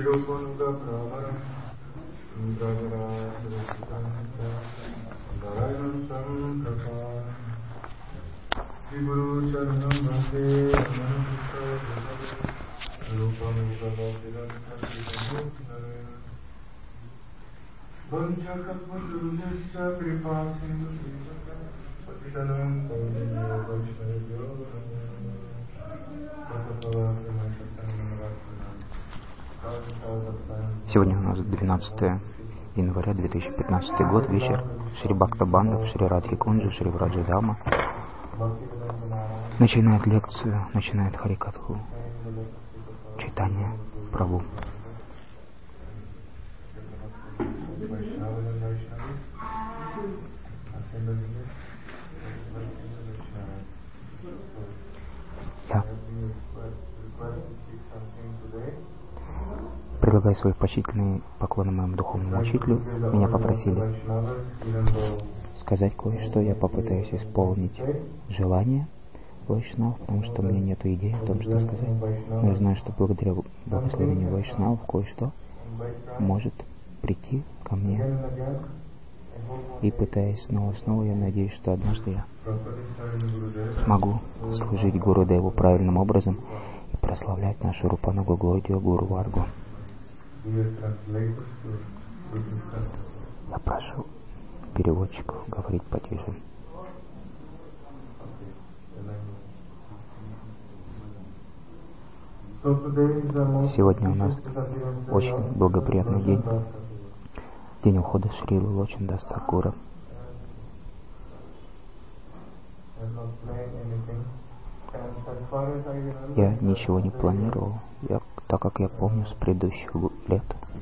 Сегодня у нас 12 января 2015 год, вечер. Шри Бхактабандав, Шри Радхи Кунджи, Шри Враджа Дама начинает лекцию, начинает Харикатху Чайтанья Прабху. Я предлагаю свои почтительные поклоны моему духовному учителю. Меня попросили сказать кое-что. Я попытаюсь исполнить желание Вайшнав, потому что у меня нет идеи о том, что сказать. Но я знаю, что благодаря благословению Вайшнав кое-что может прийти ко мне. И пытаясь снова и снова, я надеюсь, что однажды я смогу служить Гурудеву правильным образом и прославлять нашу Рупанугу Гаудию Гуру Варгу. Я прошу переводчиков говорить потише. Сегодня у нас очень благоприятный день. День ухода Шрилы Лочандас Такура. Я ничего не планировал, так как я помню с предыдущих лет.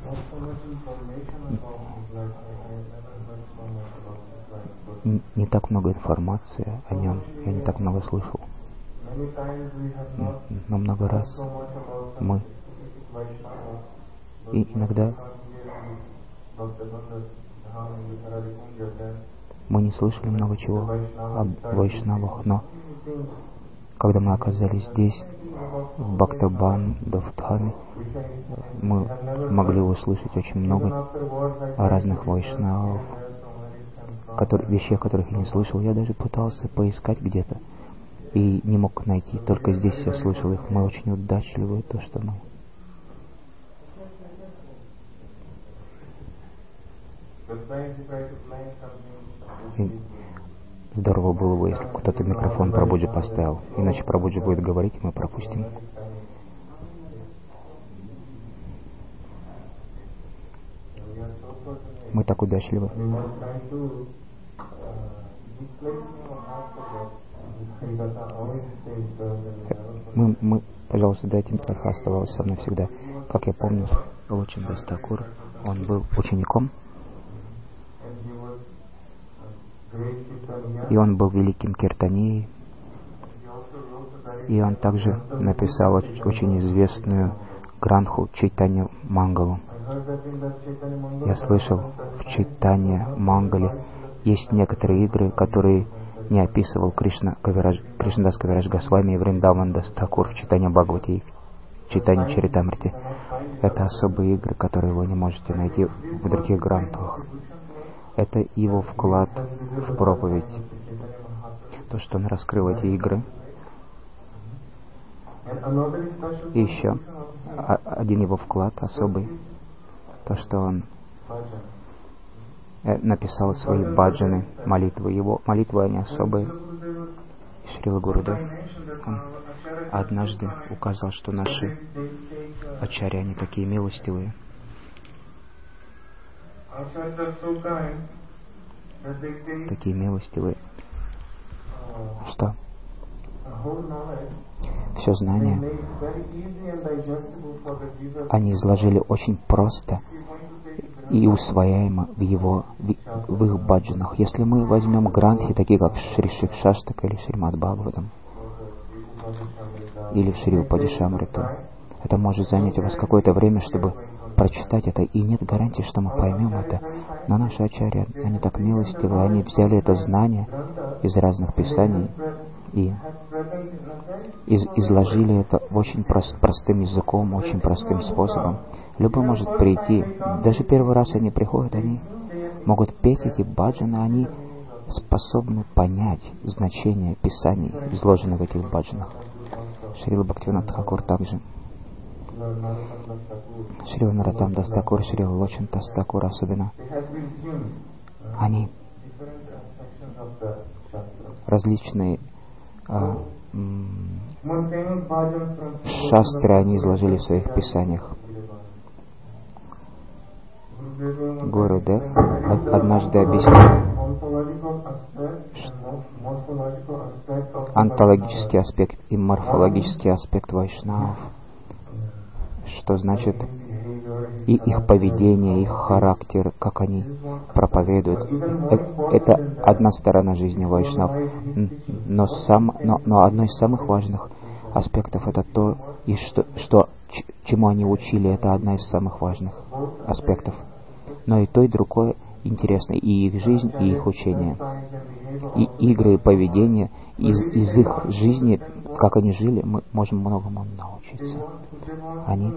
Не так много информации о нем, я не так много слышал. Но много раз мы и иногда мы не слышали много чего об Вайшнавах, но когда мы оказались здесь, в Бхактабандав-дхаме, мы могли услышать очень много о разных Вайшнавах, вещей, которых я не слышал. Я даже пытался поискать где-то и не мог найти. Только здесь я слышал их. Мы очень удачливы, то, что мы. И здорово было бы, если кто-то микрофон Прабхуджи поставил. Иначе Прабхуджи будет говорить, и мы пропустим. Мы так удачливы. Пожалуйста, дайте мне Катха оставалась со мной всегда. Как я помню, Лочандас Такур, он был учеником, и он был великим киртанией, и он также написал очень известную гранху Чайтанья Мангалу. Я слышал, в Чайтанья Мангале есть некоторые игры, которые не описывал Кришнадас Кавирадж Госвами и Вриндавандас Такур в Чайтанья Бхагавати, в Чайтанья Чаритамрите. Это особые игры, которые вы не можете найти в других грантах. Это его вклад в проповедь. То, что он раскрыл эти игры. И еще один его вклад особый. То, что он написал свои баджаны, молитвы. Его молитвы, они особые. Шрила Гурудев, он однажды указал, что наши ачарьи, они такие милостивые, что все знания они изложили очень просто и усвояемо в их баджанах. Если мы возьмем грантхи, такие как Шри Шикшаштака или Шримад Бхагаватам или Шри Упадишамрита, это может занять у вас какое-то время, чтобы прочитать это, и нет гарантии, что мы поймем это. Но наши ачарьи, они так милостивы, они взяли это знание из разных писаний и изложили это очень простым языком, очень простым способом. Любой может прийти. Даже первый раз они приходят, они могут петь эти баджаны, они способны понять значение писаний, изложенных в этих баджанах. Шрила Бхактивинода Тхакур также, Шрила Нароттам Дас Такур, Шрила Лочан Дас Такур особенно, они различные шастры они изложили в своих писаниях. Гурудев однажды объяснил онтологический аспект и морфологический аспект вайшнавов, что значит и их поведение, их характер, как они проповедуют. Это одна сторона жизни вайшнав, но одно из самых важных аспектов это то, чему они учили, это одна из самых важных аспектов. Но и то, и другое интересно, и их жизнь, и их учение, и игры, и поведение. Из их жизни, как они жили, мы можем многому научиться. Они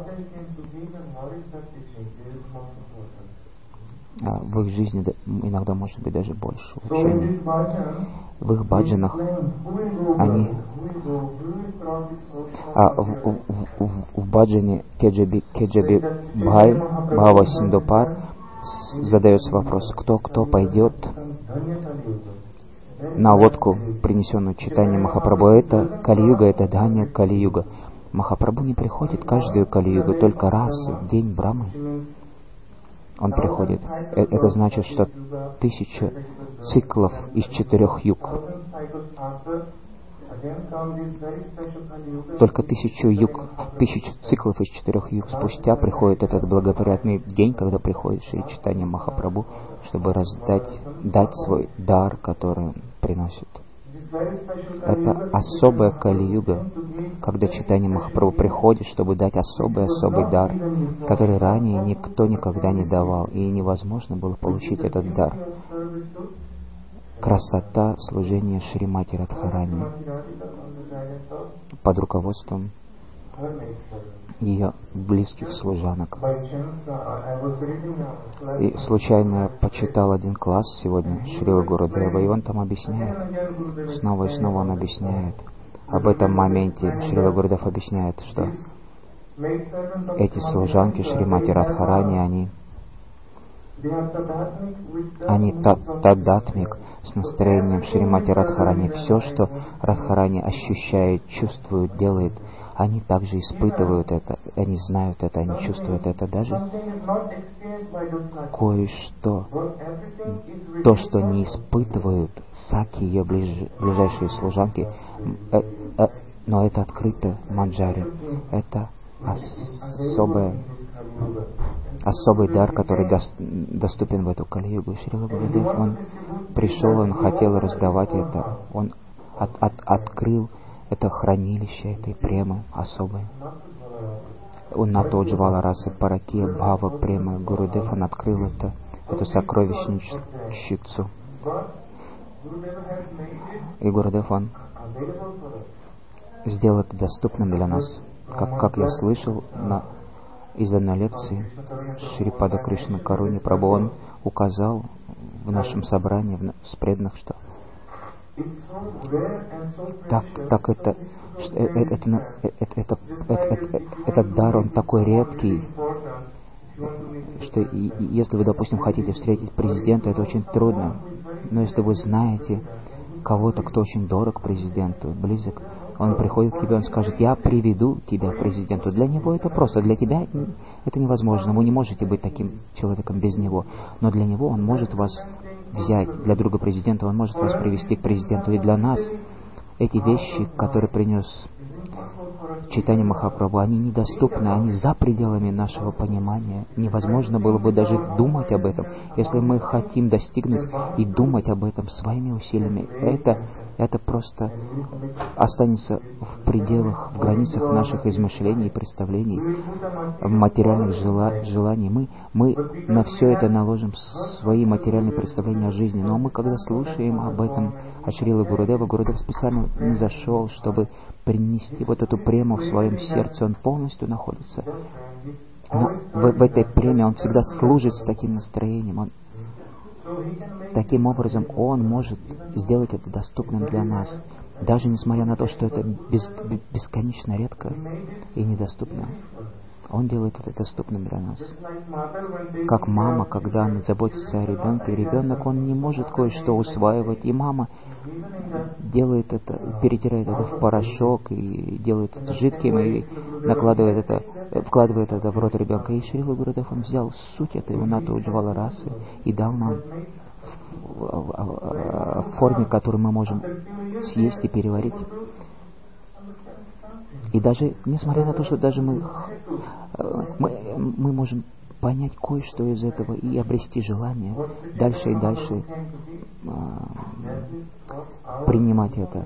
в их жизни иногда может быть даже больше учения. В их баджанах они в баджане Кеджаби Бхай Бхава Синдупар задается вопрос, кто пойдет на лодку, принесенную читанием Махапрабху. Это Кали-юга, это Дханья Кали-юга. Махапрабху не приходит каждую Кали-югу, только раз в день Брамы он приходит. Это значит, что 1000 циклов из 4 юг. Только 1000 циклов из 4 юг спустя приходит этот благоприятный день, когда приходит Шри Чайтанья Махапрабху, чтобы дать свой дар, который он приносит. Это особая Кали-юга, когда Чайтанья Махапрабху приходит, чтобы дать особый дар, который ранее никто никогда не давал, и невозможно было получить этот дар. Красота служения Шримати Радхарани под руководством ее близких служанок. И случайно я почитал один класс сегодня Шрила Гурудева, и он там объясняет, снова и снова он объясняет об этом моменте. Шрила Гурудев объясняет, что эти служанки Шримати Радхарани, они тадатмик с настроением Шримати Радхарани. Все, что Радхарани ощущает, чувствует, делает, они также испытывают это, они знают это, они чувствуют это. Даже кое-что, то, что не испытывают Саки, ее ближайшие служанки, но это открыто Манджари. Это особый дар, который доступен в эту Кали-югу. Шрила Гурудев, он пришел, он хотел раздавать это, он открыл это хранилище этой премы особой. Он на тот же Валарасы Параки Бхава премы Гурудев, он открыл эту сокровищницу. И Гурудев, он сделал это доступным для нас. Как я слышал из одной лекции Шрипада Кришна Каруни Прабху, он указал в нашем собрании с преданных, что этот дар, он такой редкий, что если вы, допустим, хотите встретить президента, это очень трудно. Но если вы знаете кого-то, кто очень дорог президенту, близок, он приходит к тебе, он скажет: я приведу тебя к президенту. Для него это просто, для тебя это невозможно. Вы не можете быть таким человеком без него. Но для него он может вас взять, для друга президента он может вас привести к президенту. И для нас эти вещи, которые принес Чайтанья Махапрабху, они недоступны, они за пределами нашего понимания. Невозможно было бы даже думать об этом. Если мы хотим достигнуть и думать об этом своими усилиями, это просто останется в пределах, в границах наших измышлений и представлений, материальных желаний. Мы на все это наложим свои материальные представления о жизни. Но мы, когда слушаем об этом, о Шрила Гурудева, Гурудев специально не зашел, чтобы принести вот эту прему в своем сердце. Он полностью находится в этой преме, он всегда служит с таким настроением. Таким образом, он может сделать это доступным для нас, даже несмотря на то, что это бесконечно редко и недоступно. Он делает это доступным для нас. Как мама, когда она заботится о ребенке, ребенок, он не может кое-что усваивать, и мама делает это, перетирает это в порошок и делает это жидким, и вкладывает это в рот ребенка. И Шрила Гурудев, он взял суть этой Унната Уджвала расы и дал нам в форме, которую мы можем съесть и переварить. И даже, несмотря на то, что даже мы можем понять кое-что из этого и обрести желание дальше и дальше принимать это.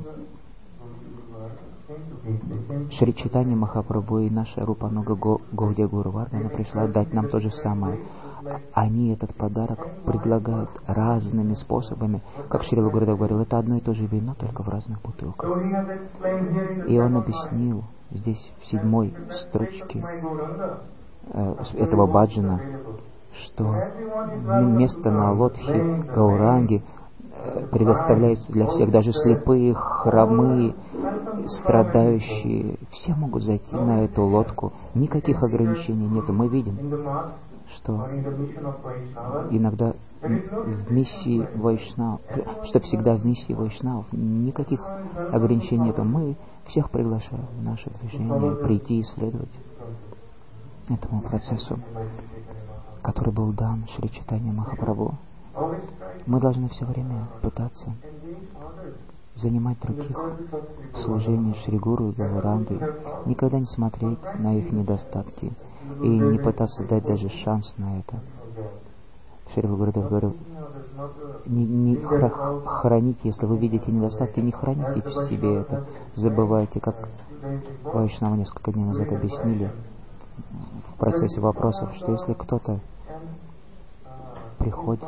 Шри Чайтанья Махапрабху и наша Рупануга Гаудия Гуру Вардхана пришла дать нам то же самое. Они этот подарок предлагают разными способами. Как Шрила Гурудев говорил, это одно и то же вино, только в разных бутылках. И он объяснил здесь, в 7-й строчке этого баджана, что место на лодхе Гауранги предоставляется для всех, даже слепые, хромые, страдающие. Все могут зайти на эту лодку, никаких ограничений нет. Мы видим, что иногда в миссии Вайшнав, что всегда в миссии Вайшнав никаких ограничений нет. Мы всех приглашаем в наше движение прийти и следовать этому процессу, который был дан Шри Чайтанья Махапрабху. Мы должны все время пытаться занимать других в служении Шри Гуру и Гауранги, никогда не смотреть на их недостатки и не пытаться дать даже шанс на это. Шрила Гурудев говорил, не храните, если вы видите недостатки, не храните в себе это, забывайте, как Вайшнавы несколько дней назад объяснили в процессе вопросов, что если кто-то приходит,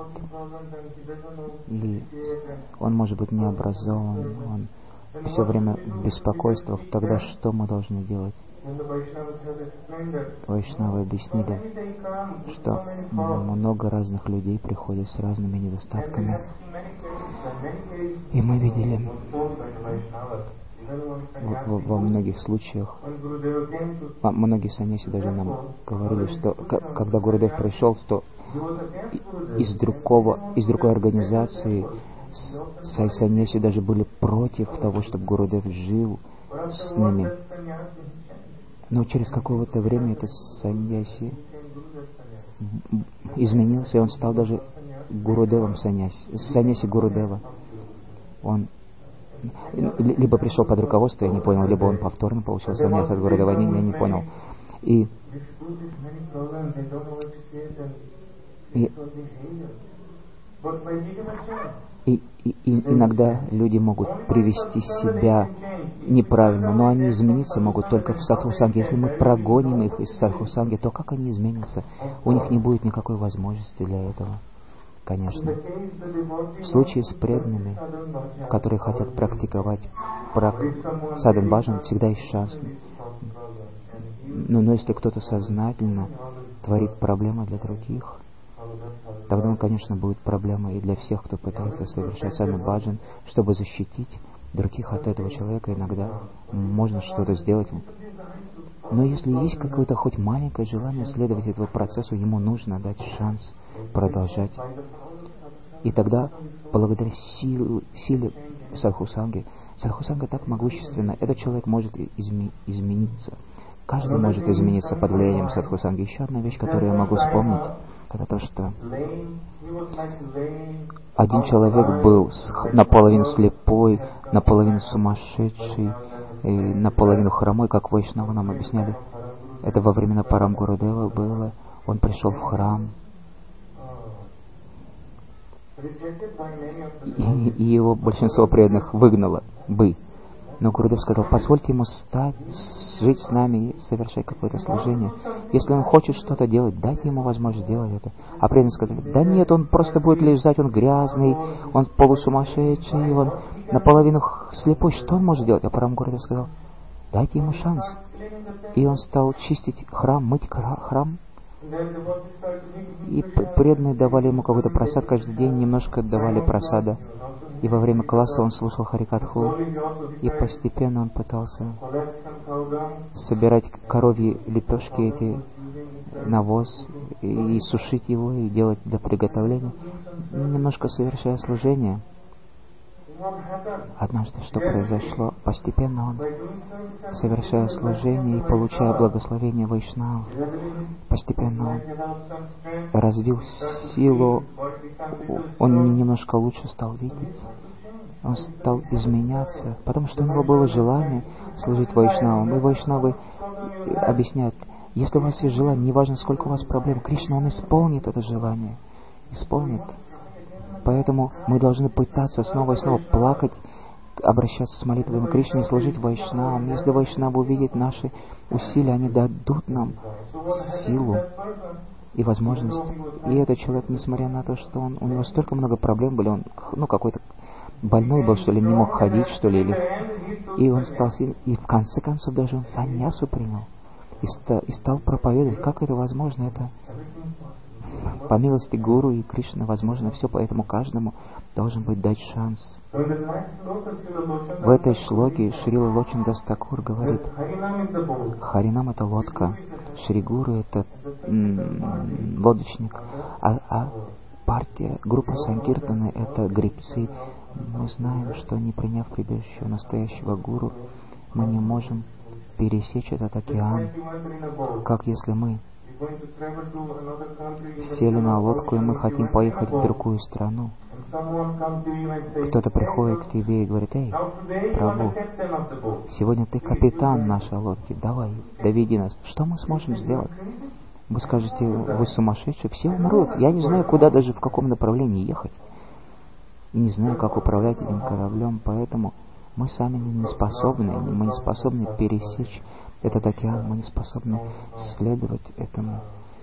и он может быть необразован, он все время в беспокойствах, тогда что мы должны делать? Вайшнавы объяснили, что много разных людей приходят с разными недостатками. И мы видели во многих случаях, многие саньяси даже нам говорили, что когда Гурудев пришел, то из другой организации саньяси даже были против того, чтобы Гурудев жил с ними. Но через какое-то время этот саньяси изменился, и он стал даже Гурудевом саньяси Гурудева. Он либо пришел под руководство, я не понял, либо он повторно получил саньяс от Гурудева, я не понял. И иногда люди могут привести себя неправильно, но они измениться могут только в садхусанге. Если мы прогоним их из садхусанги, то как они изменятся? У них не будет никакой возможности для этого, конечно. В случае с преданными, которые хотят практиковать садан баджан, всегда есть шанс. Но если кто-то сознательно творит проблемы для других, тогда, конечно, будет проблема и для всех, кто пытается совершать садан баджан, чтобы защитить других от этого человека. Иногда можно что-то сделать. Но если есть какое-то хоть маленькое желание следовать этому процессу, ему нужно дать шанс продолжать. И тогда, благодаря силе садхусанги, садхусанга так могущественна, этот человек может измениться. Каждый может измениться под влиянием садхусанги. Еще одна вещь, которую я могу вспомнить, это то, что один человек был наполовину слепой, наполовину сумасшедший, и наполовину хромой, как Вайшнавы нам объясняли. Это во времена Парам Гурудева было. Он пришел в храм. и его большинство преданных выгнало бы. Но Гурудев сказал: позвольте ему жить с нами и совершать какое-то служение. Если он хочет что-то делать, дайте ему возможность делать это. А преданные сказали: да нет, он просто будет лежать, он грязный, он полусумасшедший, он наполовину слепой, что он может делать? А Парам Гурудев сказал: дайте ему шанс. И он стал чистить храм, мыть храм. И преданные давали ему какой-то просад каждый день, немножко давали просада. И во время класса он слушал Харикатху, и постепенно он пытался собирать коровьи лепешки, эти навоз, и сушить его, и делать для приготовления, немножко совершая служение. Однажды что произошло? Постепенно он, совершая служение и получая благословение Вайшнав, постепенно он развил силу, он немножко лучше стал видеть, он стал изменяться, потому что у него было желание служить Вайшнавам. И Вайшнавы объясняют: если у вас есть желание, неважно сколько у вас проблем, Кришна, он исполнит это желание, исполнит. Поэтому мы должны пытаться снова и снова плакать, обращаться с молитвами к Кришне и служить Вайшнавам. Если Вайшнавы увидят наши усилия, они дадут нам силу и возможность. И этот человек, несмотря на то, что у него столько много проблем были, он какой-то больной был, что ли, не мог ходить, что ли, и он стал сильным, и в конце концов даже он саньясу принял и стал проповедовать. Как это возможно? Это по милости Гуру и Кришны возможно все, поэтому каждому должен быть дать шанс. В этой шлоке Шрила Лочан Дас Такур говорит: Харинам — это лодка, Шри Гуру — это лодочник, а партия, группа Санкиртаны — это гребцы. Мы знаем, что не приняв прибежище у настоящего Гуру, мы не можем пересечь этот океан, как если мы сели на лодку, и мы хотим поехать в другую страну. Кто-то приходит к тебе и говорит: эй, Прабху, сегодня ты капитан нашей лодки, давай, доведи нас. Что мы сможем сделать? Вы скажете: вы сумасшедшие, все умрут. Я не знаю, куда даже, в каком направлении ехать. И не знаю, как управлять этим кораблем, поэтому мы сами не способны пересечь этот океан, мы не способны следовать этому.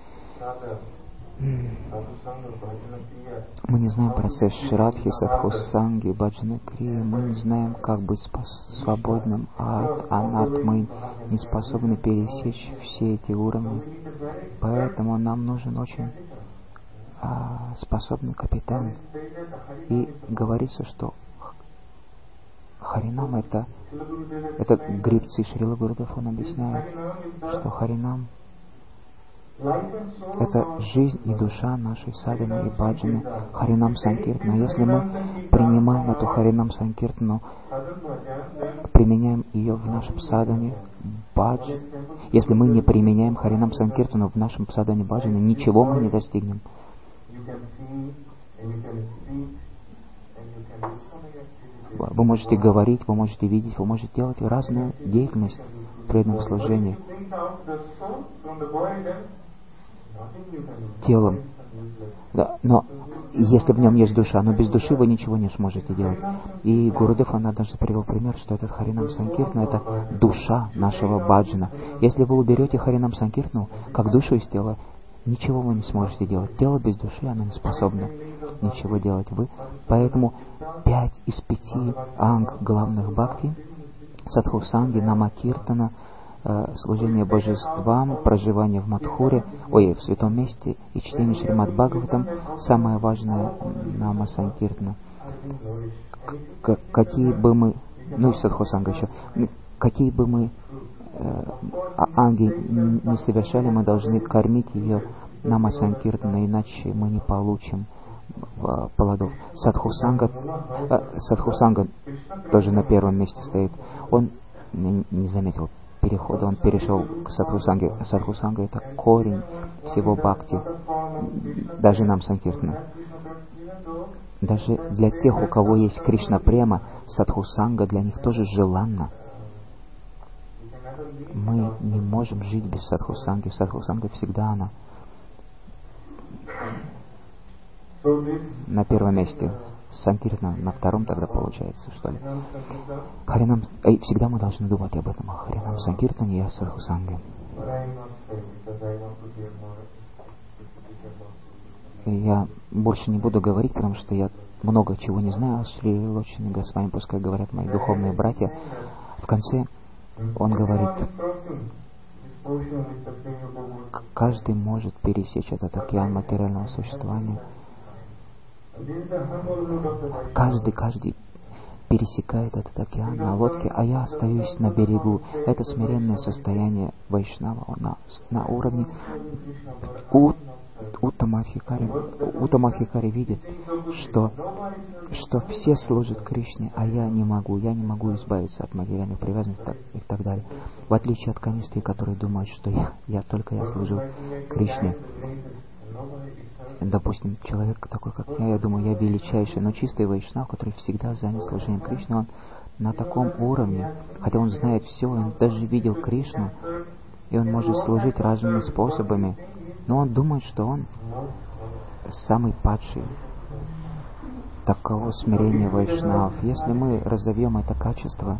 Мы не знаем процесс Шрадхи, Садхусанги, Баджаны Крии, мы не знаем, как быть свободным от анат, мы не способны пересечь все эти уровни. Поэтому нам нужен очень способный капитан. И говорится, что Харинам — это гребцы. Шрила Гурудев, он объясняет, что Харинам — это жизнь и душа нашей садханы и баджаны, Харинам Санкиртана. Если мы принимаем эту Харинам Санкиртану, применяем ее в нашем садхане баджане, если мы не применяем Харинам Санкиртану в нашем садхане баджане, ничего мы не достигнем. Вы можете говорить, вы можете видеть, вы можете делать разную деятельность в преданном служении телом. Да, но если в нем есть душа, но без души вы ничего не сможете делать. И Гурудев, он однажды привел пример, что этот Харинам Санкиртана — это душа нашего баджана. Если вы уберете Харинам Санкиртану как душу из тела, ничего вы не сможете делать. Тело без души, оно не способно ничего делать. Поэтому 5 из 5 анг главных бхакти — садхусанги, намакиртана, служение божествам, проживание в Мадхуре, в святом месте и чтение Шримад Бхагаватам — самое важное нама санкиртана. Какие бы мы, и садхусанга еще, какие бы мы анги не совершали, мы должны кормить ее нама санкиртана, иначе мы не получим плодов. Садхусанга тоже на первом месте стоит. Он не заметил перехода, он перешел к садхусанге. Садхусанга — это корень всего бхакти, даже нам санкиртана. Даже для тех, у кого есть Кришна према, садхусанга для них тоже желанна. Мы не можем жить без садхусанги. Садхусанга всегда она. на первом месте, Санкиртана на втором тогда получается, что ли. Харинам, всегда мы должны думать об этом, о Харинам Санкиртане и о Садхусанге. Я больше не буду говорить, потому что я много чего не знаю о Шри Лочани Госвами, пускай говорят мои духовные братья. В конце он говорит, каждый может пересечь этот океан материального существования. Каждый пересекает этот океан на лодке, а я остаюсь на берегу. Это смиренное состояние вайшнава на уровне Уттамадхикари видит, что все служат Кришне, а я не могу избавиться от материальной привязанности и так далее. В отличие от канисты, которые думают, что я служу Кришне. Допустим, человек такой, как я думаю, я величайший, но чистый вайшнав, который всегда занят служением Кришне, он на таком уровне, хотя он знает все, он даже видел Кришну, и он может служить разными способами, но он думает, что он самый падший. Таково смирение вайшнавов. Если мы разовьем это качество,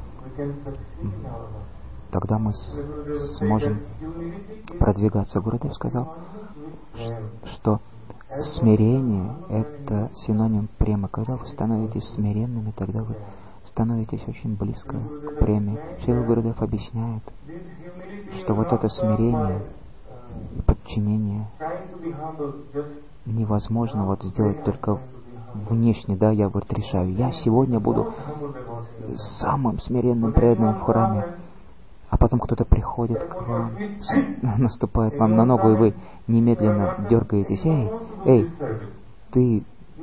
тогда мы сможем продвигаться. Гурудев сказал, что смирение — это синоним премы. Когда вы становитесь смиренными, тогда вы становитесь очень близко к преме. Шрила Гурудев объясняет, что вот это смирение и подчинение невозможно вот сделать только внешне, да, я вот решаю, я сегодня буду самым смиренным преданным в храме, а потом кто-то приходит к вам, наступает вам на ногу, и вы немедленно дергаетесь. Эй, ты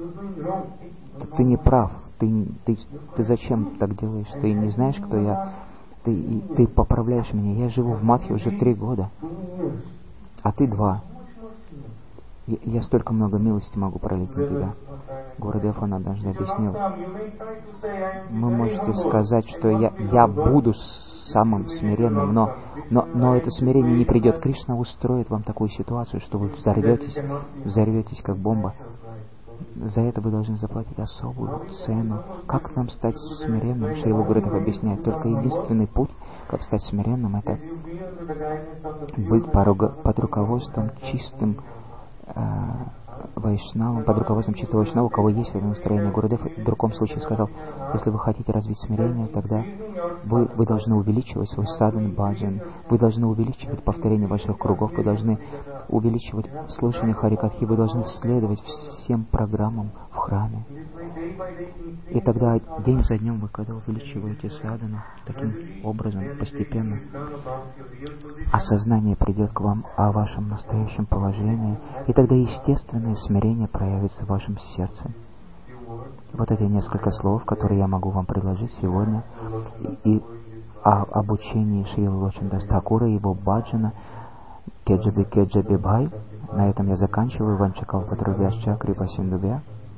не прав, ты зачем так делаешь, ты не знаешь, кто я, ты поправляешь меня, я живу в Мадхе уже 3 года, а ты 2. Я столько много милости могу пролить на тебя. Гурудев он однажды объяснил. Вы можете сказать, что я буду самым смиренным, но это смирение не придет. Кришна устроит вам такую ситуацию, что вы взорветесь как бомба. За это вы должны заплатить особую цену. Как нам стать смиренным? Шрила Гурудев объясняет, только единственный путь, как стать смиренным, это быть под руководством чистым вайшнавам, под руководством чистого вайшнава, у кого есть это настроение. Гурудев в другом случае сказал, если вы хотите развить смирение, тогда вы должны увеличивать свой садан баджан, вы должны увеличивать повторение ваших кругов, вы должны увеличивать слушание Харикатхи, вы должны следовать всем программам в храме. И тогда день за днем вы, когда увеличиваете садану, таким образом, постепенно, осознание придет к вам о вашем настоящем положении, и тогда естественное смирение проявится в вашем сердце. Вот эти несколько слов, которые я могу вам предложить сегодня, и о обучении Шрилы Лочандас Тхакура и его баджана Кеджаби Бхай. На этом я заканчиваю. Ванчакал Патрубяшча Крипа Синдубя.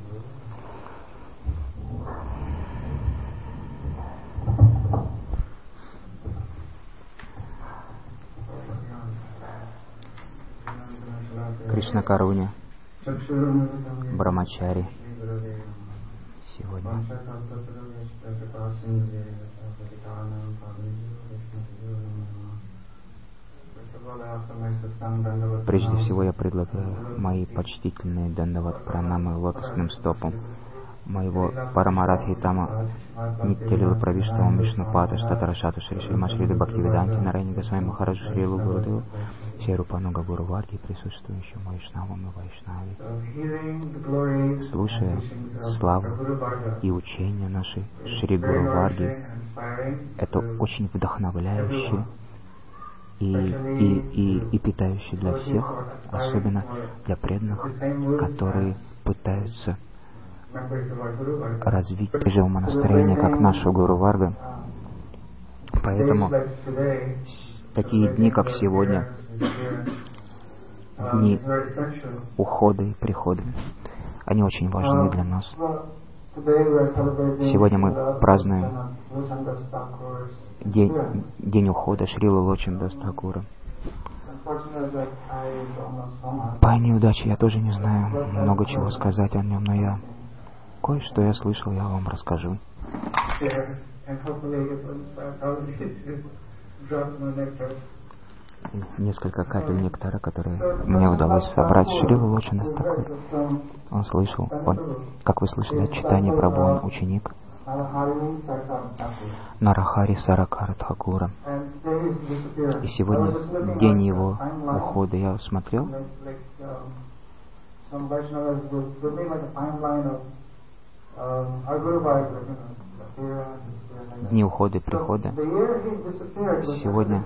Кришна Каруня, Брамачари. Сегодня прежде всего я предлагаю мои почтительные дандават пранамы лотосным стопам моего Парамарадхитама Ниттялила Правиштава Вишнупата Штатарашату Шри Шримад Шри Бхактивиданти Нарайни Госвами Махараджа Шрилу Гурудеву всей Рупануга Гуру Варги, присутствующим Вайшнавам и Вайшнави. Слушая славу и учения нашей Шри Гуру Варги, это очень вдохновляюще и питающее для всех, особенно для преданных, которые пытаются развить же умонастроение, как наша Гуру Варга. Поэтому такие дни, как сегодня, дни ухода и прихода, они очень важны для нас. Сегодня мы празднуем день ухода Шрилы Лочандас Тхакура. По неудаче я тоже не знаю много чего сказать о нем, но кое-что я слышал, я вам расскажу. Несколько капель нектара, которые мне удалось собрать. Шрила Лочана Стакур. Он слышал, как вы слышали от читания Прабху, он ученик Нарахари Саракара Тхакура. И сегодня день его ухода. Я смотрел. Дни ухода и прихода. Сегодня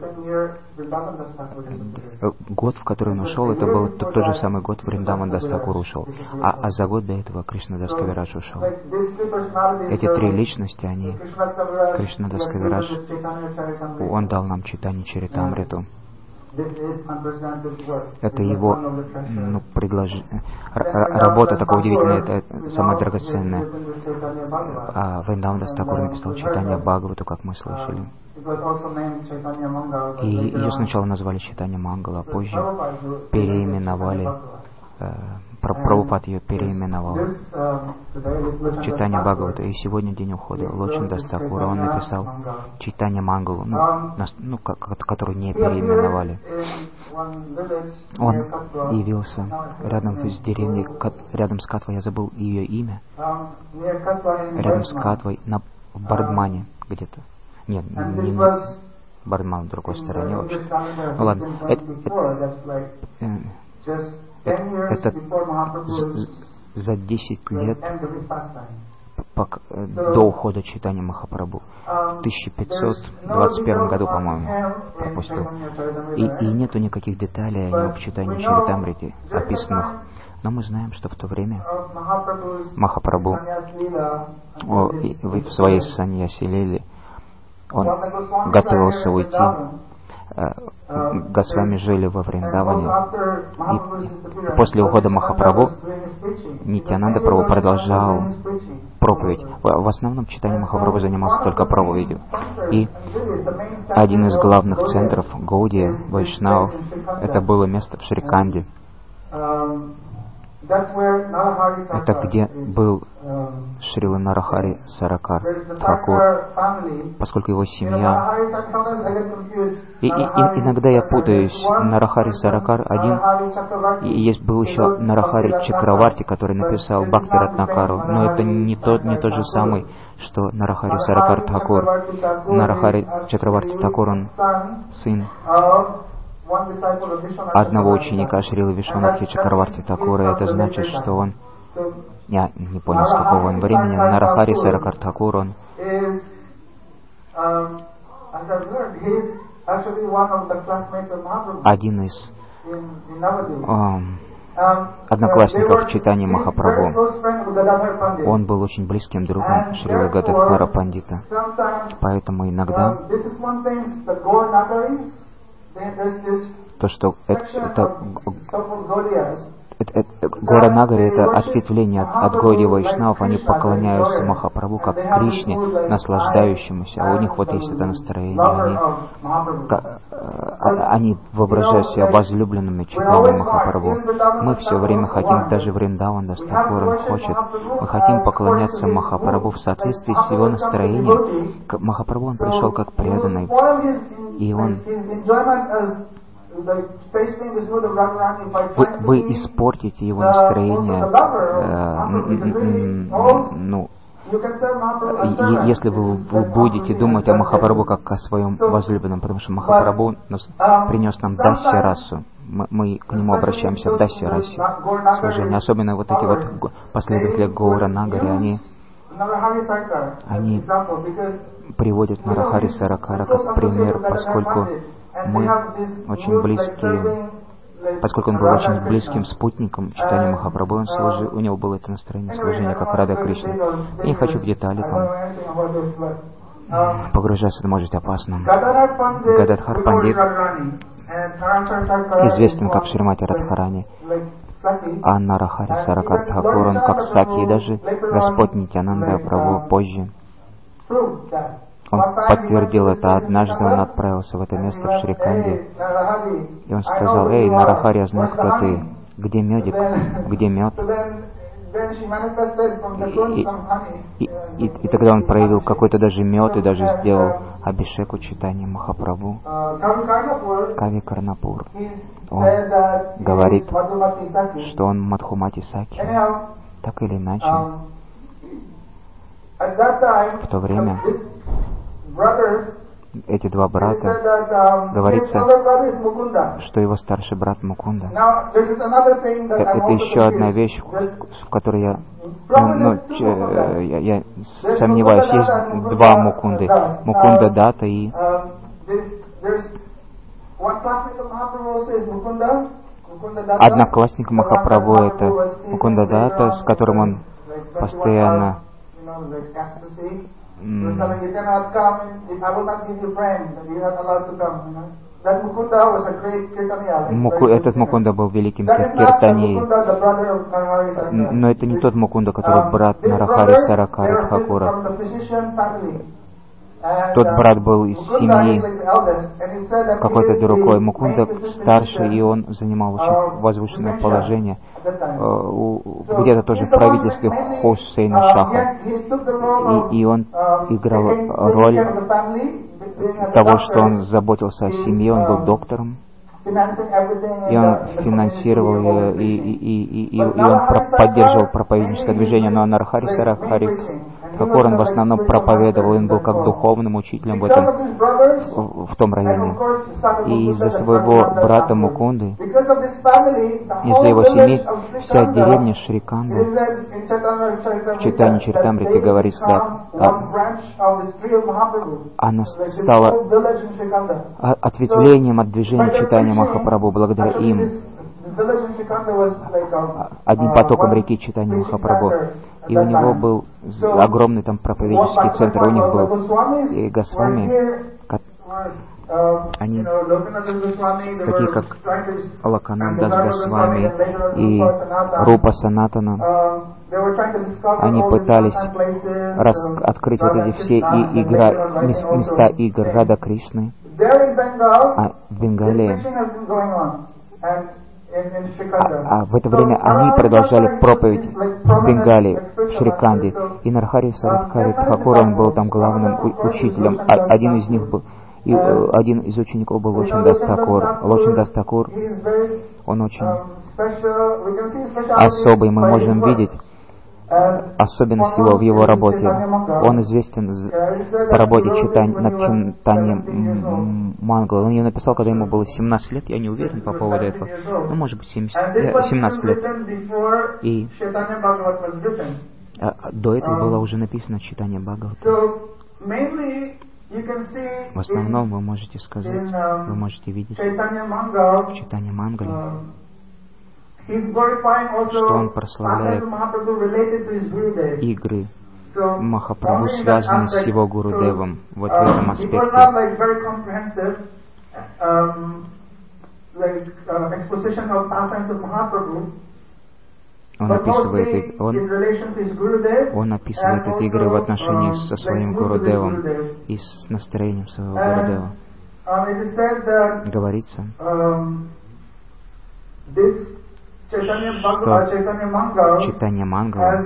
год, в который он ушел, это был тот же самый год, Вриндаван Дас Такур ушел. А за год до этого Кришнадас Кавирадж ушел. Эти три личности, они, Кришнадас Кавирадж, он дал нам читание Чаритамриту. Это его работа такая удивительная, это самая драгоценная. А Вриндаван Дас Такур написал читание Бхагавату, как мы слышали. И ее сначала назвали читание Мангала, а позже переименовали. Прабхупад ее переименовал читание Бхагавата. И сегодня день ухода Лочин Дас Такура, он написал читание Мангалу, которую не переименовали. Он явился рядом с деревней, рядом с Катвой, я забыл ее имя, рядом с Катвой на Бардмане где-то. Нет, не Бардман, в другой стороне вообще. Ну ладно, это за 10 лет до ухода читания Махапрабху. В 1521 году, по-моему, пропустил. И нету никаких деталей о нем в читании Чаритамрити описанных. Но мы знаем, что в то время Махапрабху в своей саньяси лиле он готовился уйти. Госвами жили во Вриндаване. И после ухода Махапрабху Нитьянанда Прабху продолжал проповедь. В основном читание Махапрабху занимался только проповедью. И один из главных центров Гаудия, Вайшнав, это было место в Шриканде. Это где был Шрила Нарахари Саракар Тхакур, поскольку его семья... И иногда я путаюсь, Нарахари Саракар один, и был еще Нарахари Чакраварти, который написал Бхакти Ратнакару, но это не тот же самый, что Нарахари Саракар Тхакур. Нарахари Чакраварти Тхакур, он сын одного ученика Шрилы Вишванатхи Чакраварти Такура. Это значит, что он... Я не понял, с какого он времени. Нарахари Саракар Тхакур, он... один из одноклассников в читании Махапрабху. Он был очень близким другом Шрилы Гададхара Пандита. Поэтому иногда то, что Гора Нагари, это ответвление от Гауди Вайшнавов, они поклоняются Махапрабху как Кришне, наслаждающемуся. А у них вот есть это настроение. Они воображают себя возлюбленными читанием Махапрабху. Мы все время хотим, даже Вриндаван Дас Такур он хочет, мы хотим поклоняться Махапрабху в соответствии с его настроением. Махапрабху он пришел как преданный, и он... Вы испортите его настроение, если вы будете думать о Махапрабху как о своем возлюбленном, потому что Махапрабху принес нам Дасья расу. Мы к нему обращаемся в Дасья расе служение. Особенно вот эти вот последователи Гаура Нагари, они приводят Нарахари Саракара как пример, поскольку мы очень близкие, поскольку он был очень близким спутником читания Махапрабху, он служил, у него было это настроение служения, как Рада Кришна. Я не хочу в детали погружаться, это может быть опасно. Гададхар Пандит известен как Шримати Радхарани, а Нарахари Саракар Тхакур, он как Саки, и даже Господь Нитьянанда Прабху позже Он подтвердил это. Однажды он отправился в это место в Шриканде, и он сказал: «Эй, Нарахари, я знаю, кто ты. Где медик? Где мед?» И тогда он проявил какой-то даже мед и даже сделал абхишеку читания Махапрабху. Кави Карнапур. Он говорит, что он Мадхумати Саки. Так или иначе, в то время эти два брата, говорится, что его старший брат Мукунда. Это еще одна вещь, в которой я сомневаюсь. Есть два Мукунды. Мукунда Дата и... Одноклассник Махапрабху — это Мукунда Дата, с которым он постоянно этот Мукунда был великим киртанией. Но это не тот Мукунда, который брат Нарахари Саракари Тхакура. Тот брат был из семьи какой-то другой. Мукунда старший, и он занимал очень возвышенное положение. Где-то тоже в правительстве Хусейна Шаха. И он играл роль того, что он заботился о семье, он был доктором. И он финансировал ее, и он поддерживал проповедническое движение. Но Нарахари Саракари Тхакур, он в основном проповедовал, он был как духовным учителем в том районе. И из-за своего брата Мукунды, из-за его семьи, вся деревня Шриканда, в читании Чаритамрити говорится, она стала ответвлением от движения читания Махапрабху благодаря им. Одним потоком реки читания Махапрабху. И у него был огромный там проповеднический центр. У них был и Госвами, они, такие как Лаканандас Госвами и Рупа Санатана, они пытались открыть вот эти все места игр Рада Кришны. А в Бенгалии, в это время они продолжали проповедь в Бенгалии, в Шриканде. И Нарахари Саракари Тхакур, он был там главным учителем. Один из них был, и один из учеников был Лочин Дас Такур. Лочин Дас Такур, он очень особый, мы можем видеть особенность его в его работе. Он известен по работе над читанием Мангала. Он ее написал, когда ему было 17 лет, я не уверен по поводу этого. Ну, может быть, 17 лет. И до этого было уже написано читание Бхагавата. В основном вы можете сказать, вы можете видеть в читании Мангали, что он прославляет игры Махапрабху, связанные с его Гурудевом, вот в этом аспекте. Он описывает эти игры в отношении со своим Гурудевом и с настроением своего Гурудева. Говорится, что читание Мангала,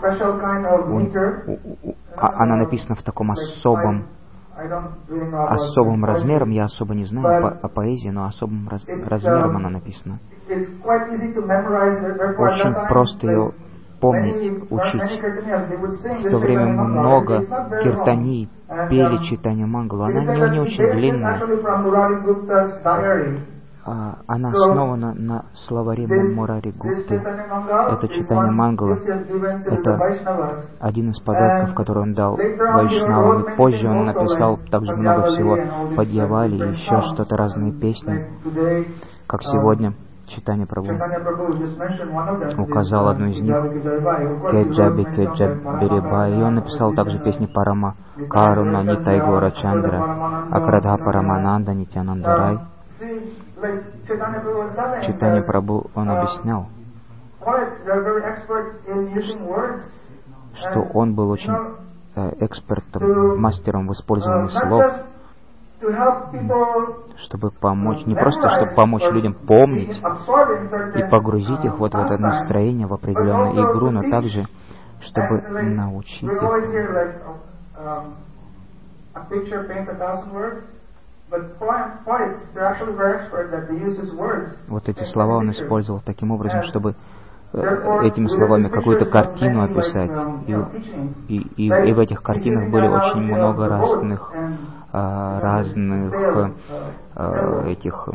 она написана в таком особым размером, я особо не знаю о поэзии, но особым размером она написана. Очень просто ее помнить, учить. В то время много киртаний пели читание Мангала. Она не очень длинная. Она основана на словаре Мурари Гупты. Это читание Мангала. Это один из подарков, который он дал Вайшнавам. И позже он написал также много всего по Дьявали и еще что-то, разные песни. Как сегодня читание Прабху указал одну из них, Кеджаби Беребай. И он написал также песни Парама Каруна, Нитай Гора Чандра, Акрадха Парамананда, Нитянандарай. Читание Прабху, он объяснял, что он был очень экспертом, мастером в использовании слов, чтобы помочь, не просто чтобы помочь людям помнить и погрузить их вот в это настроение, в определенную игру, но также, чтобы научить их. Вот эти слова он использовал таким образом, чтобы этими словами какую-то картину описать. И в этих картинах были очень много разных этих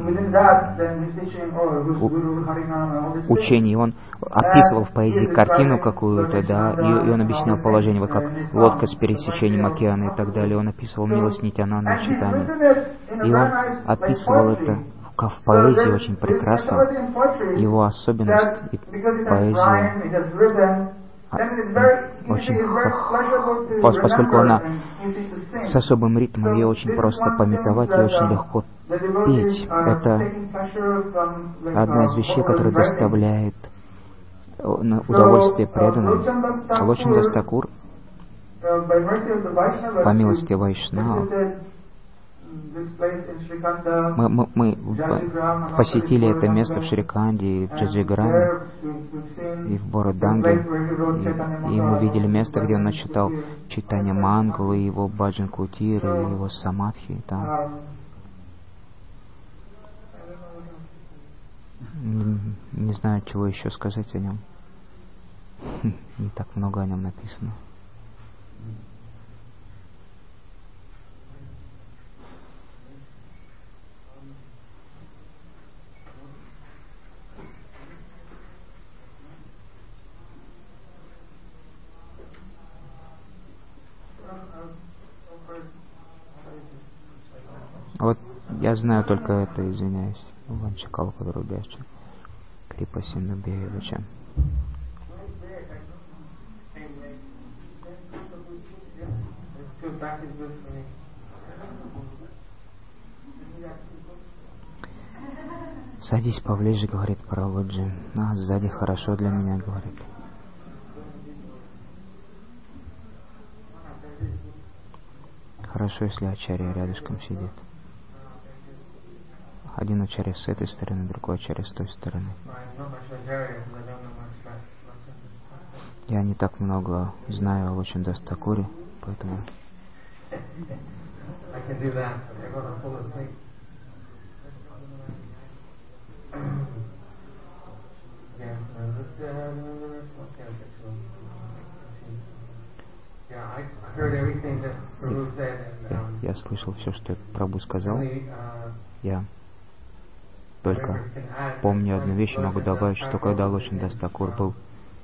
учений. Он описывал в поэзии картину какую-то, да, и он объяснял положение, вот как лодка с пересечением океана и так далее. Он описывал милость Нитьянанды в читании. И он описывал это в поэзии очень прекрасно. Его особенность и поэзия очень, поскольку она с особым ритмом, ее очень просто пометовать и очень легко петь. Это одна из вещей, которая доставляет удовольствие преданным. Лочандас Такур, по милости Вайшнава, мы посетили это место в Шриканде, в Джаджиграме и в Бороданге, и мы видели место, где он начитал читание Мангалы, его Баджан Кутир, и его Самадхи там. Не знаю, чего еще сказать о нем. Не так много о нем написано. Вот я знаю только это, извиняюсь. Ванчакал Кадрубяча, Крипа Синдубевича. Садись поближе, говорит Прабхуджи. Сзади хорошо для меня, говорит. Хорошо, если ачарья рядышком сидит. Один ачарья с этой стороны, другой ачарья с той стороны. Я не так много знаю о Лочандас Такуре, поэтому... Я слышал все, что Прабху сказал. Я только помню одну вещь и могу добавить, что когда Лочандас Такур был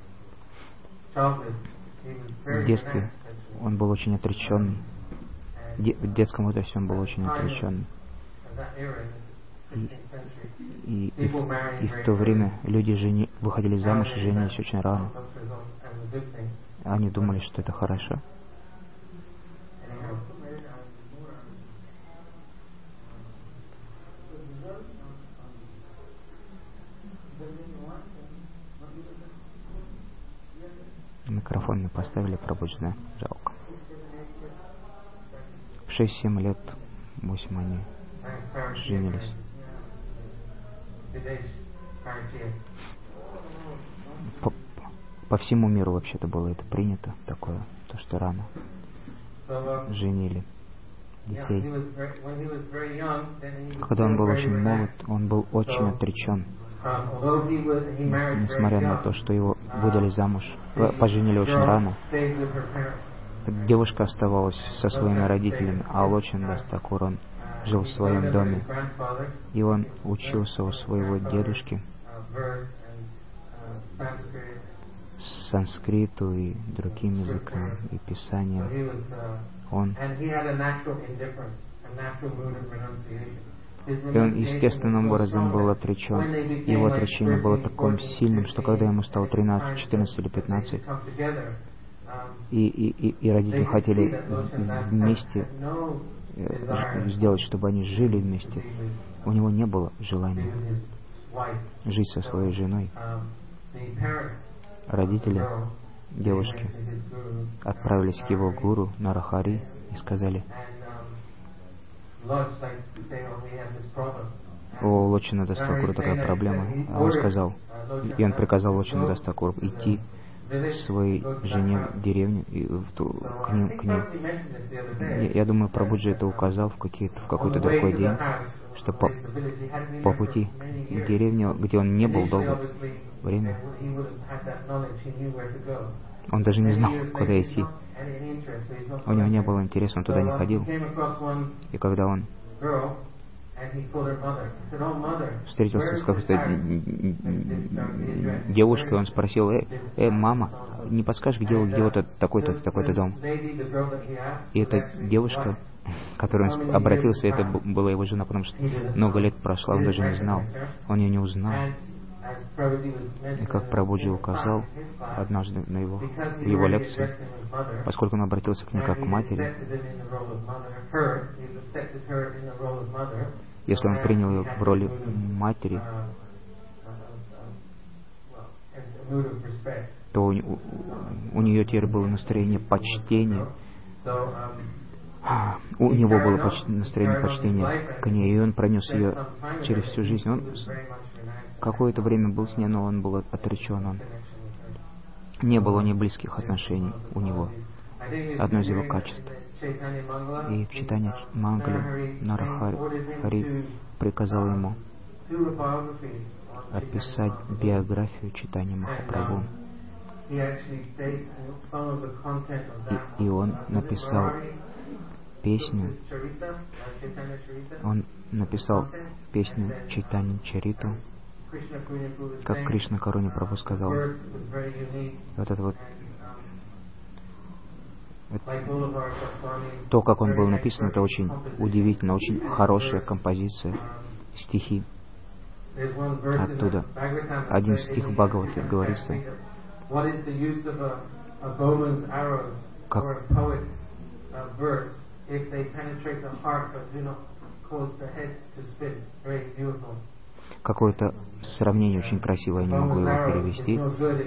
в детстве, он был очень отреченный. В детском возрасте он был очень отреченный. И в то время люди выходили замуж и женились очень рано. Они думали, что это хорошо. Микрофон не поставили, пробуждено. Жалко. В 6-7 лет, 8 они женились. По всему миру вообще-то было это принято, такое, то, что рано женили детей. Когда он был очень молод, он был очень отречен. Несмотря на то, что его выдали замуж, поженили очень рано, девушка оставалась со своими родителями, а Лочандас Такур, он жил в своем доме, и он учился у своего дедушки санскриту и другим языкам и писаниям. И он естественным образом был отречен. Его отречение было таким сильным, что когда ему стало 13, 14 или 15, и родители хотели вместе сделать, чтобы они жили вместе, у него не было желания жить со своей женой. Родители девушки отправились к его гуру Нарахари и сказали: «О, Лочина-Дастакура, такая проблема». А он сказал, и он приказал Лочина-Дастакуру идти к своей жене в деревню и к ним. Я думаю, Прабхуджи это указал в какой-то другой день, что по пути к деревне, где он не был долгое время, он даже не знал, куда идти. У него не было интереса, он туда не ходил. И когда он встретился с какой-то девушкой, он спросил: мама, не подскажешь, где вот такой-то дом? И эта девушка, к которой он обратился, это была его жена, потому что много лет прошло, он даже не знал, он ее не узнал. И как Прабхуджи указал однажды в его лекции, поскольку он обратился к ней как к матери, если он принял ее в роли матери, то у нее теперь было настроение почтения. У него было настроение почтения к ней, и он пронес ее через всю жизнь. Он какое-то время был с ней, но он был отречен. Не было у нее близких отношений у него. Одно из его качеств. И в читании Мангале Нарахари приказал ему описать биографию читания Махапрабху. И он написал песню. Он написал песню Чайтанья Чариту, как Кришна Каруни Прабху сказал. Вот это вот то, как он был написан, это очень удивительно, очень хорошая композиция, стихи. Оттуда один стих Бхагаваты говорится, как какое-то сравнение очень красивое, я не могу его перевести.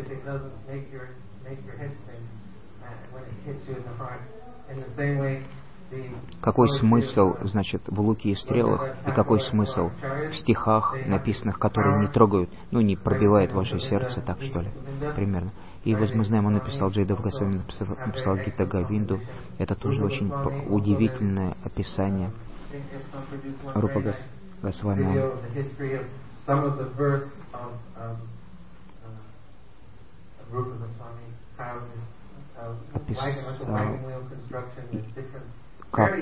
Какой смысл, значит, в луке и стрелах, и какой смысл в стихах, написанных, которые не трогают, не пробивают ваше сердце, так что ли, примерно. И вот мы знаем, он написал Джайдев Госвами, написал Гита Говинду. Это тоже очень удивительное описание. Рупа Госвами, описал, как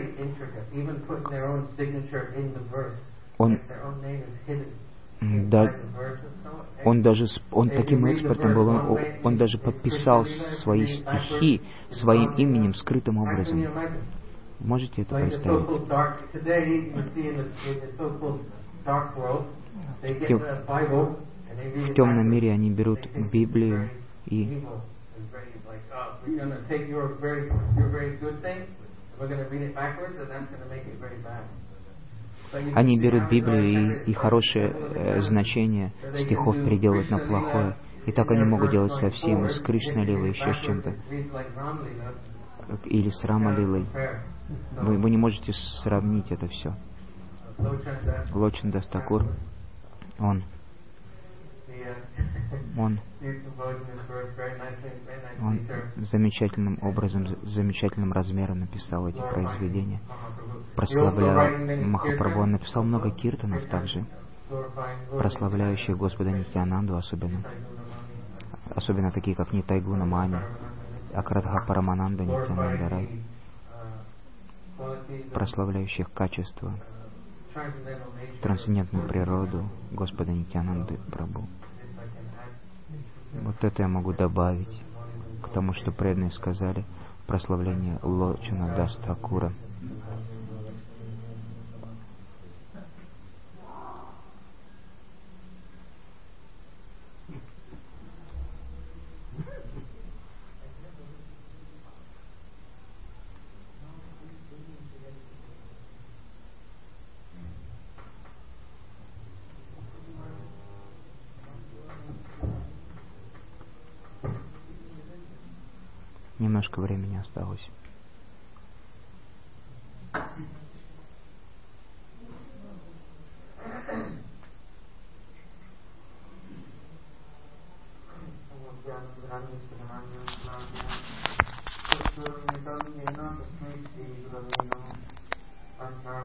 он таким экспертом был, он даже подписал свои стихи своим именем скрытым образом. Можете это представить? В темном мире они берут Библию и они берут Библию и хорошее значение стихов переделывают на плохое. И так они могут делать со всем, и с Кришна-лилой, еще с чем-то. Или с Рама-лилой. Вы не можете сравнить это все. Лочина-Дастакур, он замечательным образом, замечательным размером написал эти произведения. Прославляя Махапрабху, он написал много киртанов также, прославляющих Господа Нитьянанду особенно такие, как Нитай Гуна Мани, Акрадха Парамананда Нитьянанда Рай, прославляющих качество, трансцендентную природу Господа Нитьянанды Прабху. Вот это я могу добавить к тому, что преданные сказали в прославлении Лочина-Дастакура. Немножко времени осталось.